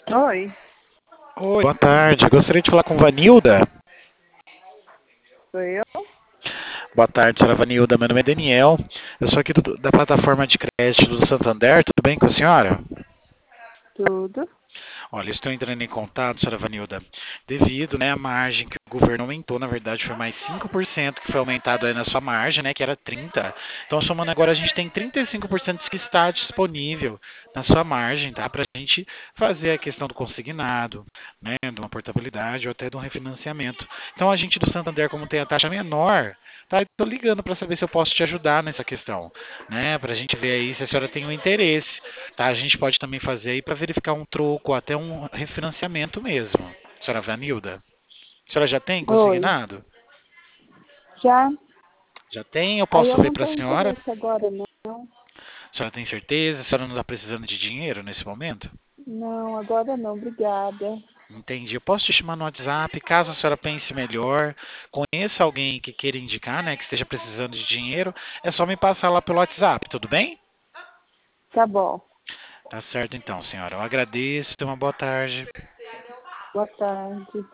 Oi, Oi, boa tarde. Eu gostaria de falar com Vanilda. sou eu? Boa tarde, senhora Vanilda. Meu nome é Daniel. Eu sou aqui da plataforma de crédito do Santander. Tudo bem com a senhora? Tudo. Olha, estou entrando em contato, senhora Vanilda, devido, né, à margem que o governo aumentou, na verdade foi mais 5% que foi aumentado aí na sua margem, né, que era 30%. Então, somando agora, a gente tem 35% que está disponível na sua margem, tá, para a gente fazer a questão do consignado, né, de uma portabilidade ou até de um refinanciamento. Então, a gente do Santander, como tem a taxa menor, tá, estou ligando para saber se eu posso te ajudar nessa questão, né, para a gente ver aí se a senhora tem um interesse. Tá, a gente pode também fazer aí para verificar um troco, ou até um refinanciamento mesmo. Senhora Vanilda, a senhora já tem Oi. consignado? Já? Já tem? Eu Aí posso eu ver não para a tenho senhora? interesse agora, não. A senhora tem certeza? A senhora não está precisando de dinheiro nesse momento? Não, agora não, obrigada. Entendi. Eu posso te chamar no WhatsApp, caso a senhora pense melhor, conheça alguém que queira indicar, né, que esteja precisando de dinheiro, é só me passar lá pelo WhatsApp, tudo bem? Tá bom. Tá certo então, senhora. Eu agradeço, tenha uma boa tarde. Boa tarde.